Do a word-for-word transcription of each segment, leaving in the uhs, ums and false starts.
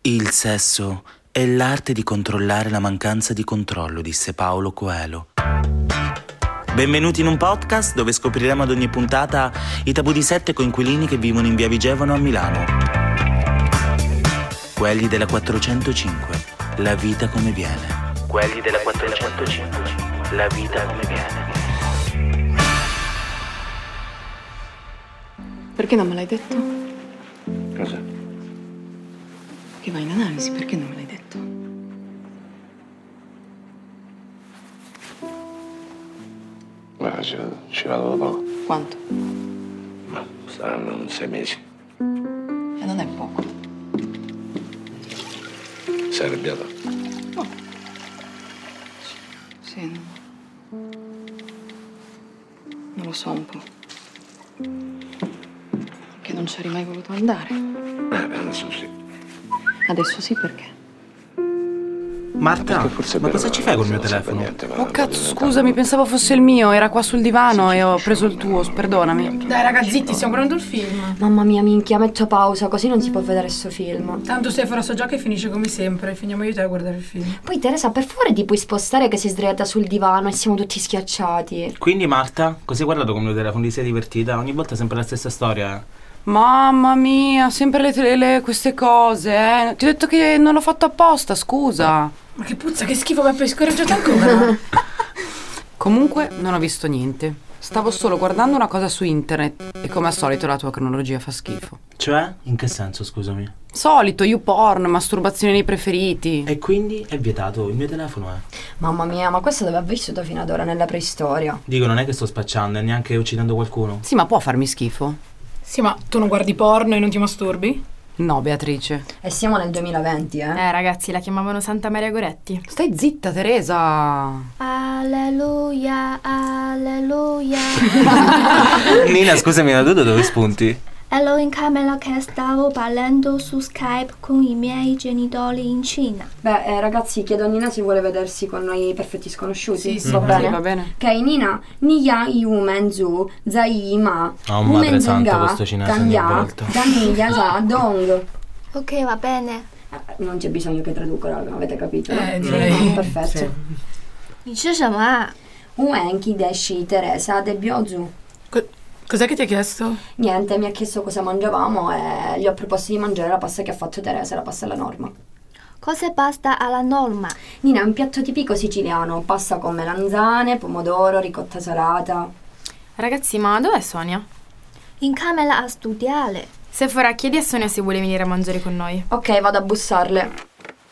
Il sesso è l'arte di controllare la mancanza di controllo, disse Paulo Coelho. Benvenuti in un podcast dove scopriremo ad ogni puntata i tabù di sette coinquilini che vivono in via Vigevano a Milano. Quelli della quattrocentocinque, la vita come viene. Quelli della quattrocentocinque, la vita come viene. Perché non me l'hai detto? Cosa? Che vai in analisi, perché non me l'hai detto? Guarda, ci, ci vado da poco. Quanto? Ma saranno sei mesi. E non è poco. Sei arrabbiata? No. Sì, no. Non lo so, un po'. Che non c'eri mai voluto andare. Eh, adesso sì. Adesso sì, perché? Marta, Forse ma cosa ci fai col mio non serve telefono? niente, ma Oh cazzo, diventa- scusami, pensavo fosse il mio, era qua sul divano e ho preso il tuo, perdonami. Dai raga, zitti, stiamo guardando il film. Mamma mia, minchia, metto pausa, così non si può vedere sto film. Tanto Stefano so già che finisce come sempre. Finiamo io e te a guardare il film. Poi Teresa, per favore ti puoi spostare che sei sdraiata sul divano e siamo tutti schiacciati. Quindi Marta, cosa hai guardato con il mio telefono? Ti sei divertita? Ogni volta è sempre la stessa storia, eh? Mamma mia, sempre le, le- le- queste cose, eh. Ti ho detto che non l'ho fatto apposta, scusa. Ma che puzza, che schifo, Beppe, hai scoraggiato ancora? Comunque non ho visto niente. Stavo solo guardando una cosa su internet e come al solito la tua cronologia fa schifo. Cioè? In che senso, scusami? Solito, YouPorn, masturbazione dei preferiti. E quindi è vietato, il mio telefono è. Mamma mia, ma questo dove ha vissuto fino ad ora, nella preistoria? Dico, non è che sto spacciando e neanche uccidendo qualcuno. Sì, ma può farmi schifo? Sì, ma tu non guardi porno e non ti masturbi? No, Beatrice. E siamo nel duemilaventi, eh? Eh ragazzi, la chiamavano Santa Maria Goretti. Stai zitta, Teresa. Alleluia, alleluia. Nina, scusami, ma tu da dove spunti? Ero in camera che stavo parlando su Skype con i miei genitori in Cina. Beh, eh, ragazzi, chiedo a Nina se vuole vedersi con noi perfetti sconosciuti. Sì, sì, va va bene? Sì, va bene. Ok, Nina, Nia Yumen Zu, Zai Ma, Oh, madre santa, questo cinese ogni volta. Daniglia Sa, Dong. Ok, va bene. Eh, Non c'è bisogno che traduca, raga, avete capito? no? Eh, direi. Perfetto. 你吃什么啊？ Uenchi Deshi Teresa De Biozu. Co- cos'è che ti ha chiesto? Niente, mi ha chiesto cosa mangiavamo e gli ho proposto di mangiare la pasta che ha fatto Teresa, la pasta alla norma. Cos'è pasta alla norma? Nina, è un piatto tipico siciliano, pasta con melanzane, pomodoro, ricotta salata. Ragazzi, ma dov'è Sonia? In camera a studiare. Sephora, chiedi a Sonia se vuole venire a mangiare con noi. Ok, vado a bussarle.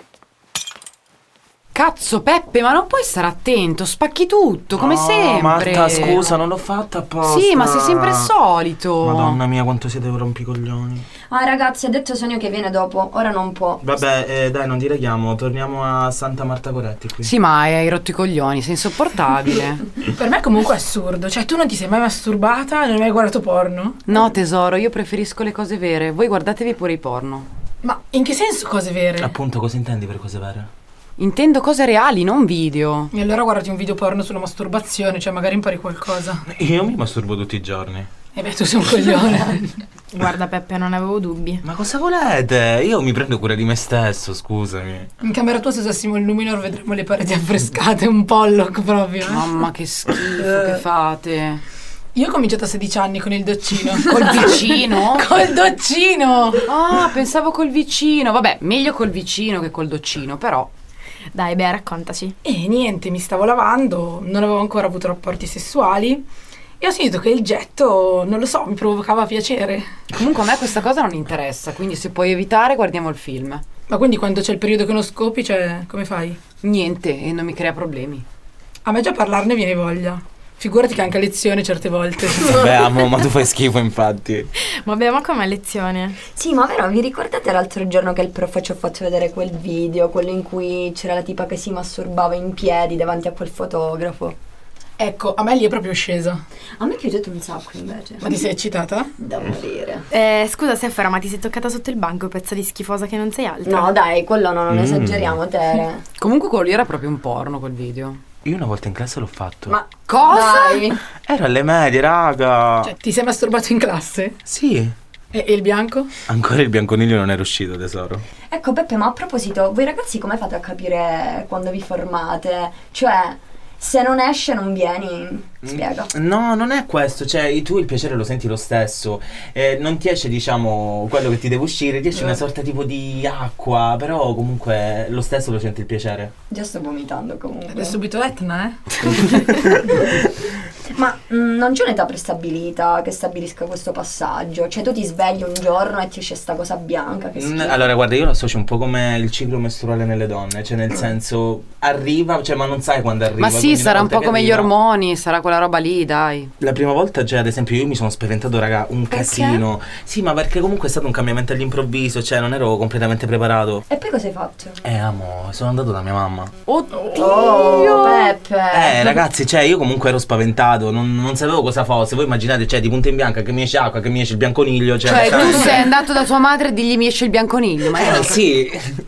Cazzo, Peppe, ma non puoi stare attento, spacchi tutto, come Oh, sempre. Marta, scusa, non l'ho fatta apposta. Sì, ma sei sempre il solito. Madonna mia, quanto siete rompicoglioni. Ah, ragazzi, ha detto Sonia che viene dopo, ora non può. Vabbè, eh, dai, non dilaghiamo, torniamo a Santa Marta Goretti qui. Sì, ma hai rotto i coglioni, sei insopportabile. Per me comunque è assurdo. Cioè, tu non ti sei mai masturbata e non hai mai guardato porno? No, tesoro, io preferisco le cose vere. Voi guardatevi pure i porno. Ma in che senso cose vere? Appunto, cosa intendi per cose vere? Intendo cose reali, non video. E allora guardati un video porno sulla masturbazione, cioè magari impari qualcosa. Io mi masturbo tutti i giorni. E beh, tu sei un coglione. Guarda Peppe, non avevo dubbi. Ma cosa volete? Io mi prendo cura di me stesso, scusami. In camera tua, se usassimo il luminor, vedremo le pareti affrescate, un pollock proprio. eh. Mamma, che schifo che fate. Io ho cominciato a sedici anni con il doccino. Col vicino? Col doccino! Ah, pensavo col vicino. Vabbè, meglio col vicino che col doccino, però. Dai, Bea, raccontaci. E niente, mi stavo lavando, non avevo ancora avuto rapporti sessuali e ho sentito che il getto, non lo so, mi provocava piacere. Comunque a me questa cosa non interessa, quindi se puoi evitare guardiamo il film. Ma quindi quando c'è il periodo che non scopi, cioè, come fai? Niente, e non mi crea problemi. A me già parlarne viene voglia. Figurati che anche a lezione certe volte. Vabbè, amo, ma tu fai schifo, infatti. Vabbè, ma com'è lezione? Sì, ma vero, vi ricordate l'altro giorno che il prof ci ha fatto vedere quel video, quello in cui c'era la tipa che si masturbava in piedi davanti a quel fotografo? Ecco, a me lì è proprio scesa. A me è piaciuto un sacco invece. Ma ti sei eccitata? Da morire. Eh, scusa Sephora, ma ti sei toccata sotto il banco, pezzo di schifosa che non sei alta? No, dai, quello no, non Mm. esageriamo, Tere. Comunque quello lì era proprio un porno quel video. Io una volta in classe l'ho fatto. Ma cosa? Dai. Era alle medie, raga. Cioè, ti sei masturbato in classe? Sì. E, e il bianco? Ancora il bianconiglio non era uscito, tesoro. Ecco Peppe, ma a proposito, voi ragazzi come fate a capire quando vi formate? Cioè, se non esce non vieni, spiega. No, non è questo, cioè tu il piacere lo senti lo stesso, eh, non ti esce diciamo quello che ti deve uscire, ti esce una sorta tipo di acqua, però comunque lo stesso lo senti il piacere. Già sto vomitando comunque. È subito Etna, eh? Ma mh, non c'è un'età prestabilita che stabilisca questo passaggio? Cioè tu ti svegli un giorno e ti esce sta cosa bianca che Mm, schifo. Allora guarda, io lo associo un po' come il ciclo mestruale nelle donne, cioè nel senso arriva, cioè ma non sai quando arriva. Ma sì, quindi una sarà un volta po' che come gli arriva- ormoni, sarà quella roba lì, dai. La prima volta, cioè ad esempio io mi sono spaventato, raga, un Perché? casino. Sì, ma perché comunque è stato un cambiamento all'improvviso, cioè non ero completamente preparato. E poi cosa hai fatto? Eh amo, sono andato da mia mamma. Oddio! Oh, Peppe! Eh ragazzi, cioè io comunque ero spaventato, non, non sapevo cosa fosse. Voi immaginate, cioè di punta in bianca che mi esce acqua, che mi esce il bianconiglio. Cioè, Cioè, sai- tu sei andato da tua madre e digli mi esce il bianconiglio, ma Eh sì.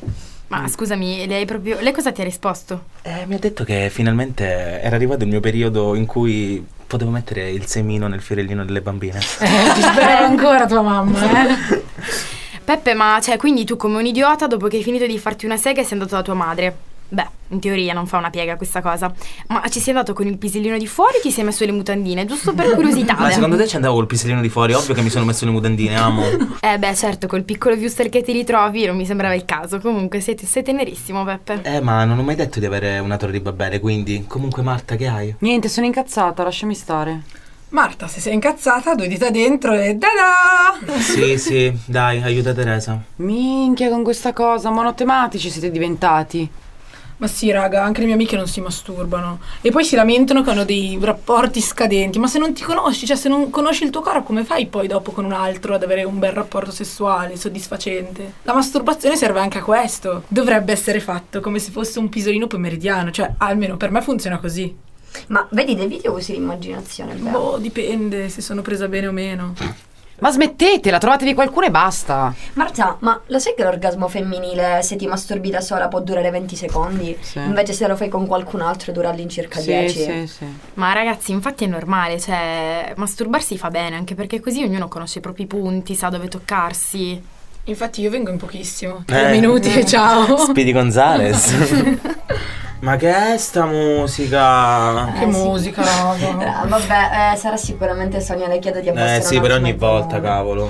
Ma scusami, lei proprio. Lei cosa ti ha risposto? Eh, mi ha detto che finalmente era arrivato il mio periodo in cui potevo mettere il semino nel fiorellino delle bambine. Eh, ti spero ancora tua mamma, eh? Peppe, ma cioè, quindi tu come un idiota, dopo che hai finito di farti una sega, sei andato da tua madre? Beh, in teoria non fa una piega questa cosa. Ma ci sei andato con il pisellino di fuori o ti sei messo le mutandine? Giusto per curiosità. Ma beh. secondo te ci andavo col pisellino di fuori? Ovvio che mi sono messo le mutandine, amo. Eh beh, certo, col piccolo viewster che ti ritrovi non mi sembrava il caso. Comunque sei, sei tenerissimo, Peppe. Eh, ma non ho mai detto di avere una torre di Babele, quindi. Comunque, Marta, che hai? niente, sono incazzata, lasciami stare. Marta, se sei incazzata, due dita dentro e da-da! Sì, sì, dai, aiuta Teresa. Minchia con questa cosa, monotematici siete diventati. Ma sì, raga, anche le mie amiche non si masturbano. E poi si lamentano che hanno dei rapporti scadenti. Ma se non ti conosci, cioè se non conosci il tuo corpo, come fai poi dopo con un altro ad avere un bel rapporto sessuale, soddisfacente? La masturbazione serve anche a questo. Dovrebbe essere fatto come se fosse un pisolino pomeridiano. Cioè, almeno per me funziona così. Ma vedi dei video usi l'immaginazione, beh. Boh, dipende se sono presa bene o meno. Ma smettetela, trovatevi qualcuno e basta. Marta, ma lo sai che l'orgasmo femminile se ti masturbi da sola può durare venti secondi? Sì. Invece se lo fai con qualcun altro dura all'incirca Sì, dieci. sì, sì. Ma ragazzi, infatti è normale, cioè masturbarsi fa bene, anche perché così ognuno conosce i propri punti, sa dove toccarsi. Infatti io vengo in pochissimo. Eh. Tre minuti e ciao. Speedy Gonzales. Ma che è sta musica? Che Eh, sì. musica, raga. Eh, vabbè, eh, sarà sicuramente Sonia, le chiedo di abbassare Eh un sì, per attimo ogni il volta, volume. cavolo.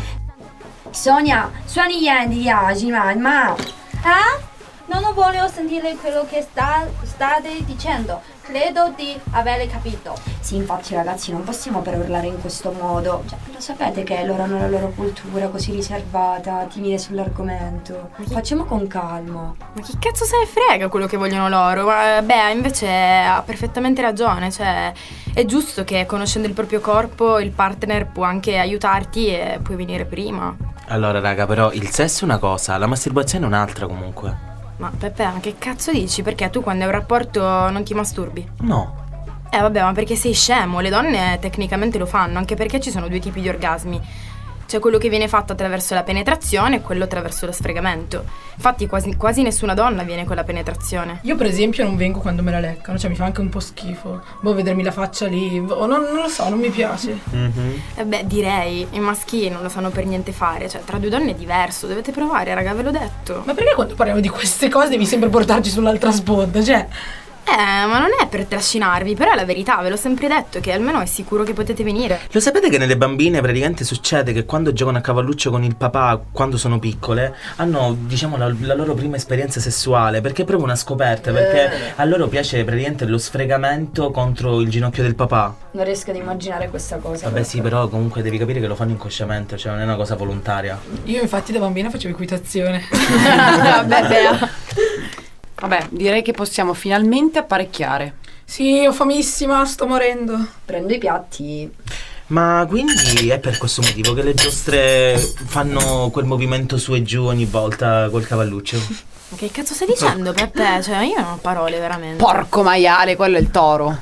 Sonia, suoni niente, piaci, ma, ma... Ah? Non voglio sentire quello che sta, state dicendo. Credo di aver capito. Sì, infatti ragazzi, non possiamo per urlare in questo modo. Cioè, lo sapete che loro hanno la loro cultura così riservata, timide sull'argomento. Facciamo con calma. Ma chi cazzo se ne frega quello che vogliono loro? Ma, beh, invece ha perfettamente ragione, cioè è giusto che conoscendo il proprio corpo il partner può anche aiutarti e puoi venire prima. Allora, raga, però il sesso è una cosa, la masturbazione è un'altra comunque. Ma Peppe, ma che cazzo dici? Perché tu quando hai un rapporto non ti masturbi? No. Eh vabbè, ma perché sei scemo? Le donne tecnicamente lo fanno, anche perché ci sono due tipi di orgasmi. C'è quello che viene fatto attraverso la penetrazione e quello attraverso lo sfregamento. Infatti quasi, quasi nessuna donna viene con la penetrazione. Io per esempio non vengo quando me la leccano, cioè mi fa anche un po' schifo. Boh, vedermi la faccia lì, boh, non, non lo so, non mi piace. Mhm. Eh beh, direi, i maschi non lo sanno per niente fare. Cioè, tra due donne è diverso, dovete provare, raga, ve l'ho detto. Ma perché quando parliamo di queste cose devi sempre portarci sull'altra sponda? Cioè, Eh, ma non è per trascinarvi, però è la verità, ve l'ho sempre detto, che almeno è sicuro che potete venire. Lo sapete che nelle bambine praticamente succede che quando giocano a cavalluccio con il papà, quando sono piccole, hanno, diciamo, la, la loro prima esperienza sessuale, perché è proprio una scoperta, perché a loro piace praticamente lo sfregamento contro il ginocchio del papà. Non riesco ad immaginare questa cosa. Vabbè sì, però comunque devi capire che lo fanno inconsciamente, cioè non è una cosa volontaria. io infatti da bambina facevo equitazione. Vabbè, Bea. Vabbè, direi che possiamo finalmente apparecchiare. Sì, ho famissima, sto morendo. Prendo i piatti. Ma quindi è per questo motivo che le giostre fanno quel movimento su e giù ogni volta col cavalluccio? Ma che cazzo stai dicendo, Peppe? Cioè, io non ho parole, veramente. Porco maiale, quello è il toro.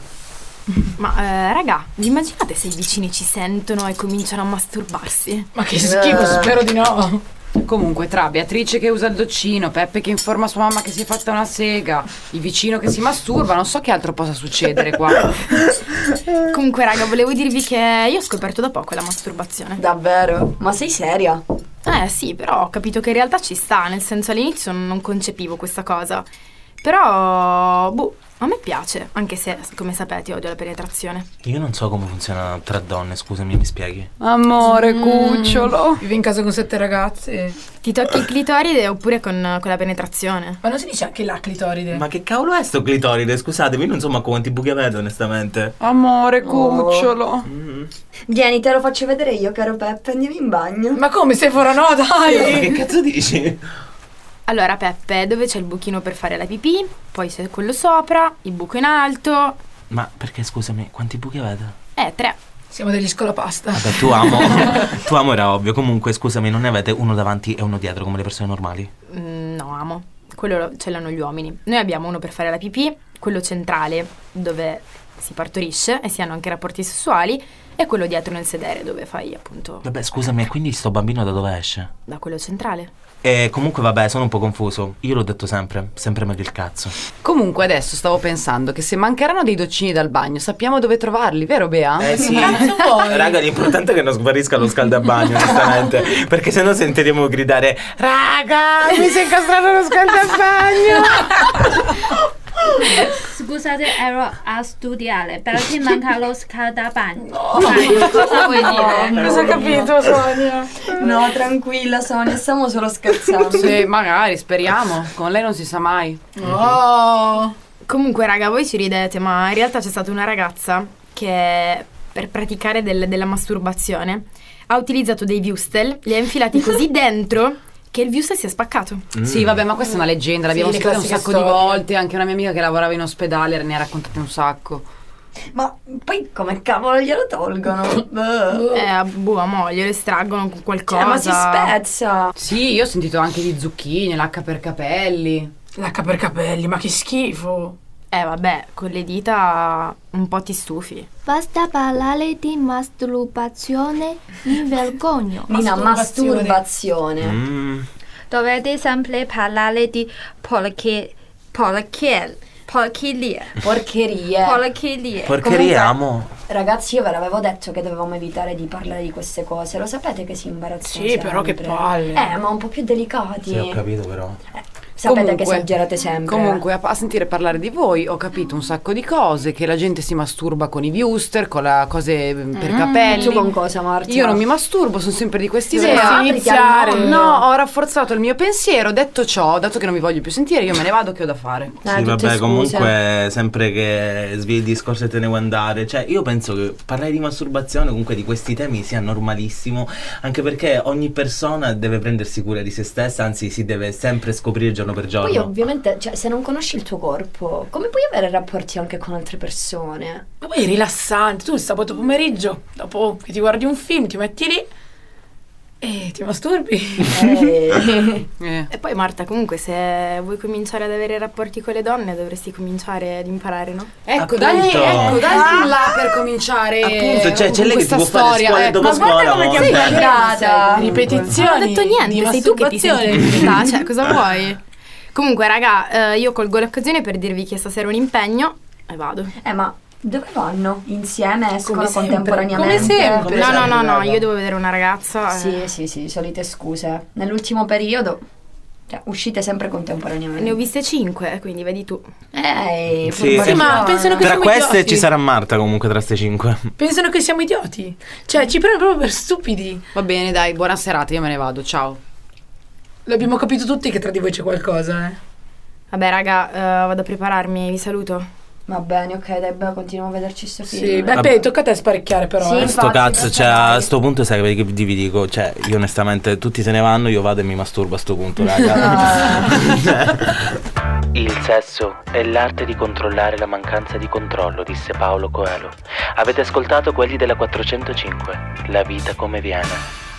Ma, eh, raga, vi immaginate se i vicini ci sentono e cominciano a masturbarsi? Ma che schifo, spero di no. Comunque, tra Beatrice che usa il doccino, Peppe che informa sua mamma che si è fatta una sega, il vicino che si masturba, non so che altro possa succedere qua. Comunque, raga, volevo dirvi che io ho scoperto da poco la masturbazione. Davvero? Ma sei seria? Eh sì, però ho capito che in realtà ci sta, nel senso all'inizio non concepivo questa cosa. Però, boh, a me piace, anche se, come sapete, odio la penetrazione. Io non so come funziona tra donne, scusami, mi spieghi? Amore, cucciolo. Vivi in casa con sette ragazze. Ti tocchi il clitoride oppure con, con la penetrazione? Ma non si dice anche la clitoride? Ma che cavolo è sto clitoride? Scusatemi, io non so ma quanti buchi avete onestamente. Amore, cucciolo. Mm. Vieni, te lo faccio vedere io, caro Peppe, andiamo in bagno. Ma come, Sephora, no, Ma dai! che cazzo dici? Allora, Peppe, dove c'è il buchino per fare la pipì? Poi c'è quello sopra, il buco in alto. Ma perché scusami, quanti buchi avete? Eh, tre. Siamo degli scolapasta. Vabbè, tu amo. Tu amo era ovvio. Comunque, scusami, non ne avete uno davanti e uno dietro come le persone normali? Mm, no, amo. Quello ce l'hanno gli uomini. Noi abbiamo uno per fare la pipì, quello centrale, dove si partorisce e si hanno anche rapporti sessuali, e quello dietro nel sedere, dove fai appunto... Vabbè, scusami, e quindi sto bambino da dove esce? Da quello centrale. E comunque vabbè, sono un po' confuso. Io l'ho detto sempre, sempre meglio il cazzo. Comunque adesso stavo pensando che se mancheranno dei doccini dal bagno sappiamo dove trovarli, vero Bea? Eh sì. Cazzo vuoi? Raga, l'importante è che non sguarisca lo scaldabagno, onestamente. Perché sennò sentiremo gridare: raga, mi si è incastrato lo scaldabagno. Scusate, ero a studiare, perché manca lo scaldabagno. Cosa vuoi dire? Cosa hai capito, Sonia? No, tranquilla, Sonia, stiamo solo scherzando. Sì, magari, speriamo. Con lei non si sa mai. Oh. Comunque, raga, voi ci ridete, ma in realtà c'è stata una ragazza che per praticare del- della masturbazione ha utilizzato dei Wustel, li ha infilati così dentro che il Wustel si è spaccato. Mm. Sì, vabbè, ma questa è una leggenda, l'abbiamo Sì, le sentita un classiche sacco di storie. volte. Anche una mia amica che lavorava in ospedale ne ha raccontate un sacco. Ma poi come cavolo glielo tolgono? Boh. Eh, boh, amo, glielo estraggono con qualcosa. Cioè, ma si spezza. Sì, io ho sentito anche di zucchine, l'H per capelli. L'H per capelli, ma che schifo. Eh, vabbè, con le dita un po' ti stufi. Basta parlare di masturbazione, mi vergogno. Nina, Masturbazione. masturbazione. Mm. Dovete sempre parlare di porche... porche... porcherie. Porcherie. Porcherie. Porcherie, Comunque- amo. Ragazzi, io ve l'avevo detto che dovevamo evitare di parlare di queste cose. Lo sapete che si imbarazzano Sì, però che sempre. palle. Eh, ma un po' più delicati. Sì, ho capito però. Sapete Comunque- che esagerate sempre. Comunque, a, a sentire parlare di voi ho capito un sacco di cose, che la gente si masturba con i Wuster, con le cose mm, per capelli. Tu con cosa, Marta? Io non mi masturbo, sono sempre di quest'idea. Dovresti Sì, iniziare. iniziare. No, ho rafforzato il mio pensiero, detto ciò, dato che non mi voglio più sentire, io me ne vado che ho da fare. Eh, Sì, tutte vabbè, scuse. comunque sempre che svii il discorso e te ne vuoi andare. Cioè, io penso che parlare di masturbazione, comunque di questi temi, sia normalissimo. Anche perché ogni persona deve prendersi cura di se stessa, anzi si deve sempre scoprire giorno per giorno. Poi ovviamente, cioè, se non conosci il tuo corpo, come puoi avere rapporti anche con altre persone? Ma poi è rilassante. Tu il sabato pomeriggio, dopo che ti guardi un film, ti metti lì e ti masturbi. Eh, Eh. E poi Marta, comunque, se vuoi cominciare ad avere rapporti con le donne, dovresti cominciare ad imparare, no? Ecco, Appunto. dai, ecco, dai là per cominciare. Appunto, cioè, c'è lei che ti questa può fare storia. scuola eh. dopo ma guarda scuola. come ti mo. sei cambiata. Ripetizioni. Non ho detto niente, di sei tu che ti senti in masturbazione. difficoltà, cioè cosa vuoi? Comunque, raga, eh, io colgo l'occasione per dirvi che stasera ho un impegno e vado. Eh, ma dove vanno? Insieme escono Come sempre, contemporaneamente? come sempre. No, no, no, sempre, no, raga. io devo vedere una ragazza. eh. Sì, sì, sì, solite scuse. Nell'ultimo periodo, cioè, uscite sempre contemporaneamente. Ne ho viste cinque, quindi vedi tu. Eh, Sì, Sì, ma pensano che Tra siamo queste idioti. ci sarà Marta comunque tra ste cinque. Pensano che siamo idioti. Cioè, ci prendono proprio per stupidi. Va bene, dai, buona serata, io me ne vado, ciao. L'abbiamo capito tutti che tra di voi c'è qualcosa, eh. Vabbè, raga, eh, vado a prepararmi, vi saluto. Va bene, ok, dai, beh, continuiamo a vederci sto film. Sì, Vabbè. Beppe, tocca a te sparecchiare però. Sì. eh. Sto Infatti, cazzo, per cioè a favore. sto punto sai che vi vi dico, cioè io onestamente tutti se ne vanno, io vado e mi masturbo a sto punto, raga. Il sesso è l'arte di controllare la mancanza di controllo, disse Paolo Coelho. Avete ascoltato Quelli della quattrocentocinque, la vita come viene.